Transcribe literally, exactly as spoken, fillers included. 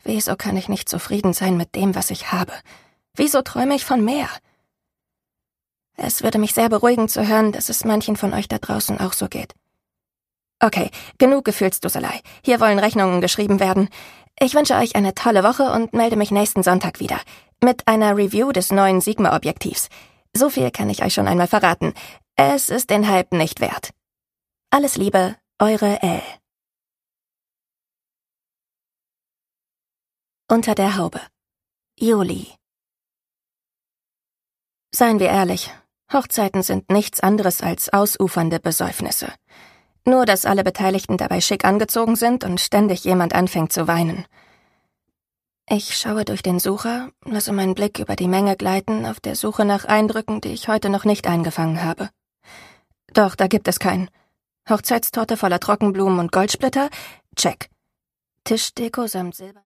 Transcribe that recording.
Wieso kann ich nicht zufrieden sein mit dem, was ich habe? Wieso träume ich von mehr? Es würde mich sehr beruhigen zu hören, dass es manchen von euch da draußen auch so geht. Okay, genug Gefühlsduselei. Hier wollen Rechnungen geschrieben werden. Ich wünsche euch eine tolle Woche und melde mich nächsten Sonntag wieder. Mit einer Review des neuen Sigma-Objektivs. So viel kann ich euch schon einmal verraten. Es ist den Hype nicht wert. Alles Liebe, eure Elle. Unter der Haube. Juli. Seien wir ehrlich, Hochzeiten sind nichts anderes als ausufernde Besäufnisse. Nur, dass alle Beteiligten dabei schick angezogen sind und ständig jemand anfängt zu weinen. Ich schaue durch den Sucher, lasse meinen Blick über die Menge gleiten, auf der Suche nach Eindrücken, die ich heute noch nicht eingefangen habe. Doch, da gibt es keinen. Hochzeitstorte voller Trockenblumen und Goldsplitter? Check. Tischdeko samt Silber...